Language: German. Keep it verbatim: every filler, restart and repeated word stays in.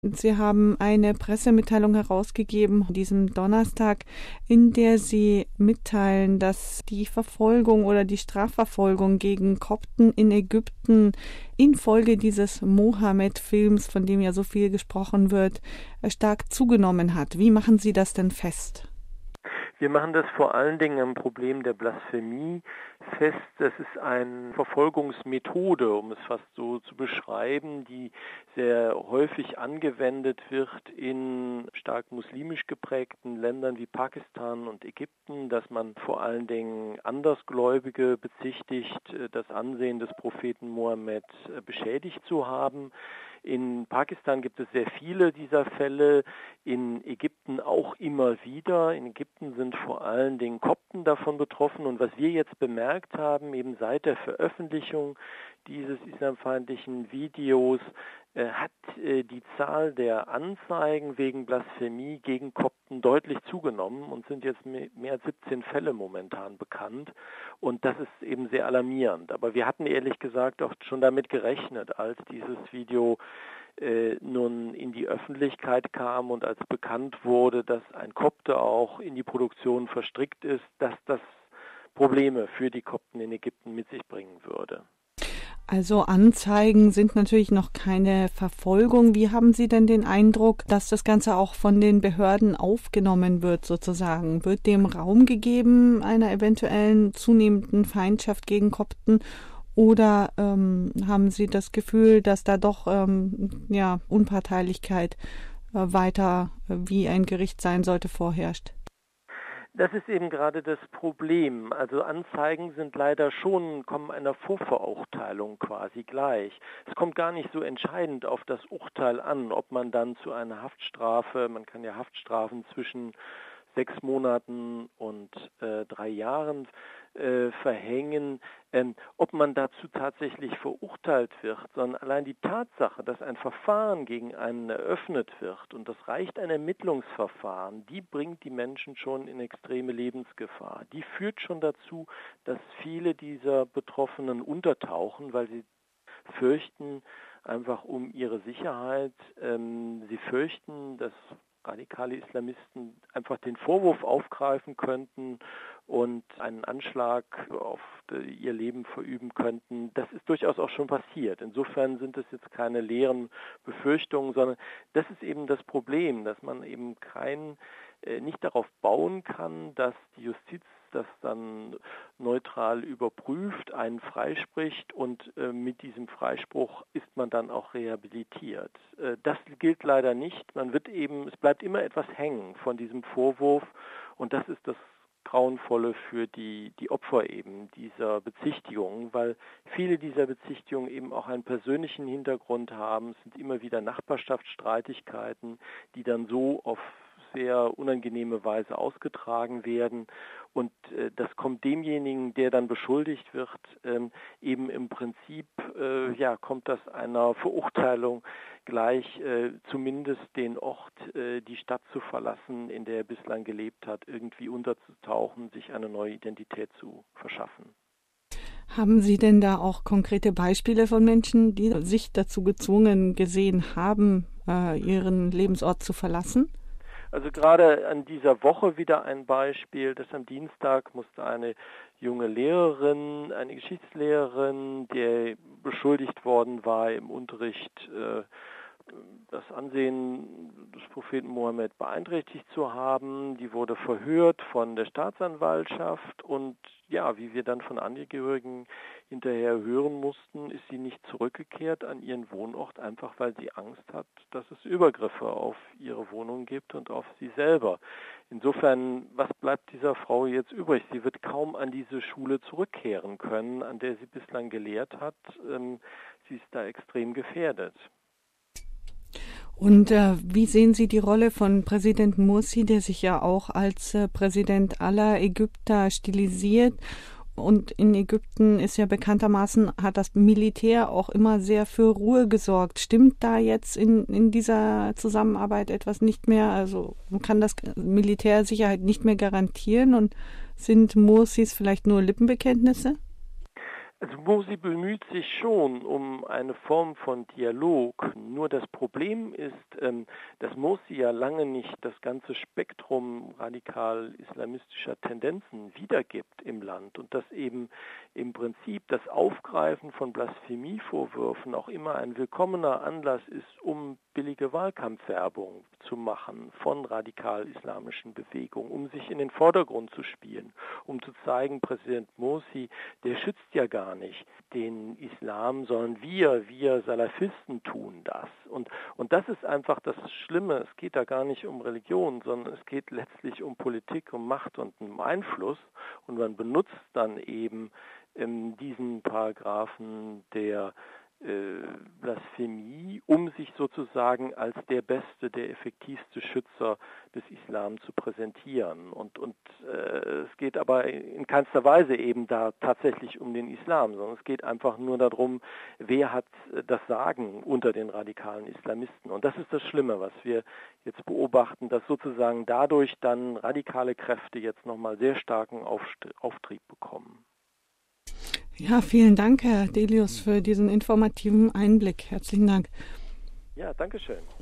Sie haben eine Pressemitteilung herausgegeben diesen Donnerstag, in der Sie mitteilen, dass die Verfolgung oder die Strafverfolgung gegen Kopten in Ägypten infolge dieses Mohammed-Films, von dem ja so viel gesprochen wird, stark zugenommen hat. Wie machen Sie das denn fest? Wir machen das vor allen Dingen am Problem der Blasphemie fest. Das ist eine Verfolgungsmethode, um es fast so zu beschreiben, die sehr häufig angewendet wird in stark muslimisch geprägten Ländern wie Pakistan und Ägypten, dass man vor allen Dingen Andersgläubige bezichtigt, das Ansehen des Propheten Mohammed beschädigt zu haben. In Pakistan gibt es sehr viele dieser Fälle, in Ägypten auch immer wieder. In Ägypten sind vor allen Dingen Kopten davon betroffen. Und was wir jetzt bemerkt haben, eben seit der Veröffentlichung dieses islamfeindlichen Videos, äh, hat äh, die Zahl der Anzeigen wegen Blasphemie gegen Kopten deutlich zugenommen und sind jetzt mehr, mehr als siebzehn Fälle momentan bekannt. Und das ist eben sehr alarmierend. Aber wir hatten ehrlich gesagt auch schon damit gerechnet, als dieses Video äh, nun in die Öffentlichkeit kam und als bekannt wurde, dass ein Kopte auch in die Produktion verstrickt ist, dass das Probleme für die Kopten in Ägypten mit sich bringen würde. Also Anzeigen sind natürlich noch keine Verfolgung. Wie haben Sie denn den Eindruck, dass das Ganze auch von den Behörden aufgenommen wird sozusagen? Wird dem Raum gegeben einer eventuellen zunehmenden Feindschaft gegen Kopten? Oder ähm, haben Sie das Gefühl, dass da doch ähm, ja, Unparteilichkeit äh, weiter, äh, wie ein Gericht sein sollte, vorherrscht? Das ist eben gerade das Problem. Also Anzeigen sind leider schon, kommen einer Vorverurteilung quasi gleich. Es kommt gar nicht so entscheidend auf das Urteil an, ob man dann zu einer Haftstrafe, man kann ja Haftstrafen zwischen sechs Monaten und äh, drei Jahren äh, verhängen, ähm, ob man dazu tatsächlich verurteilt wird, sondern allein die Tatsache, dass ein Verfahren gegen einen eröffnet wird, und das reicht ein Ermittlungsverfahren, die bringt die Menschen schon in extreme Lebensgefahr. Die führt schon dazu, dass viele dieser Betroffenen untertauchen, weil sie fürchten einfach um ihre Sicherheit. Ähm, sie fürchten, dass radikale Islamisten einfach den Vorwurf aufgreifen könnten und einen Anschlag auf ihr Leben verüben könnten. Das ist durchaus auch schon passiert. Insofern sind es jetzt keine leeren Befürchtungen, sondern das ist eben das Problem, dass man eben kein, äh, nicht darauf bauen kann, dass die Justiz das dann neutral überprüft, einen freispricht und äh, mit diesem Freispruch ist man dann auch rehabilitiert. Äh, das gilt leider nicht. Man wird eben, es bleibt immer etwas hängen von diesem Vorwurf und das ist das Grauenvolle für die, die Opfer eben dieser Bezichtigungen, weil viele dieser Bezichtigungen eben auch einen persönlichen Hintergrund haben. Es sind immer wieder Nachbarschaftsstreitigkeiten, die dann so auf sehr unangenehme Weise ausgetragen werden und äh, das kommt demjenigen, der dann beschuldigt wird, ähm, eben im Prinzip, äh, ja, kommt das einer Verurteilung gleich, äh, zumindest den Ort, äh, die Stadt zu verlassen, in der er bislang gelebt hat, irgendwie unterzutauchen, sich eine neue Identität zu verschaffen. Haben Sie denn da auch konkrete Beispiele von Menschen, die sich dazu gezwungen gesehen haben, äh, ihren Lebensort zu verlassen? Also gerade an dieser Woche wieder ein Beispiel, dass am Dienstag musste eine junge Lehrerin, eine Geschichtslehrerin, die beschuldigt worden war, im Unterricht äh, das Ansehen des Propheten Mohammed beeinträchtigt zu haben. Die wurde verhört von der Staatsanwaltschaft und ja, wie wir dann von Angehörigen hinterher hören mussten, ist sie nicht zurückgekehrt an ihren Wohnort, einfach weil sie Angst hat, dass es Übergriffe auf ihre Wohnung gibt und auf sie selber. Insofern, was bleibt dieser Frau jetzt übrig? Sie wird kaum an diese Schule zurückkehren können, an der sie bislang gelehrt hat. Sie ist da extrem gefährdet. Und äh, wie sehen Sie die Rolle von Präsident Mursi, der sich ja auch als äh, Präsident aller Ägypter stilisiert? Und in Ägypten ist ja bekanntermaßen, hat das Militär auch immer sehr für Ruhe gesorgt. Stimmt da jetzt in, in dieser Zusammenarbeit etwas nicht mehr? Also kann das Militär Sicherheit nicht mehr garantieren und sind Mursis vielleicht nur Lippenbekenntnisse? Also Morsi bemüht sich schon um eine Form von Dialog. Nur das Problem ist, dass Morsi ja lange nicht das ganze Spektrum radikal-islamistischer Tendenzen wiedergibt im Land und dass eben im Prinzip das Aufgreifen von Blasphemievorwürfen auch immer ein willkommener Anlass ist, um billige Wahlkampfwerbung zu machen von radikal-islamischen Bewegungen, um sich in den Vordergrund zu spielen, um zu zeigen, Präsident Morsi, der schützt ja gar nicht den Islam, sondern wir, wir Salafisten tun das. Und, und das ist einfach das Schlimme. Es geht da gar nicht um Religion, sondern es geht letztlich um Politik, um Macht und um Einfluss. Und man benutzt dann eben in diesen Paragraphen der äh, Blasphemie, um sich sozusagen als der beste, der effektivste Schützer des Islam zu präsentieren. Und, und äh, es geht aber in keinster Weise eben da tatsächlich um den Islam, sondern es geht einfach nur darum, wer hat das Sagen unter den radikalen Islamisten. Und das ist das Schlimme, was wir jetzt beobachten, dass sozusagen dadurch dann radikale Kräfte jetzt nochmal sehr starken Auftrieb bekommen. Ja, vielen Dank, Herr Delius, für diesen informativen Einblick. Herzlichen Dank. Ja, danke schön.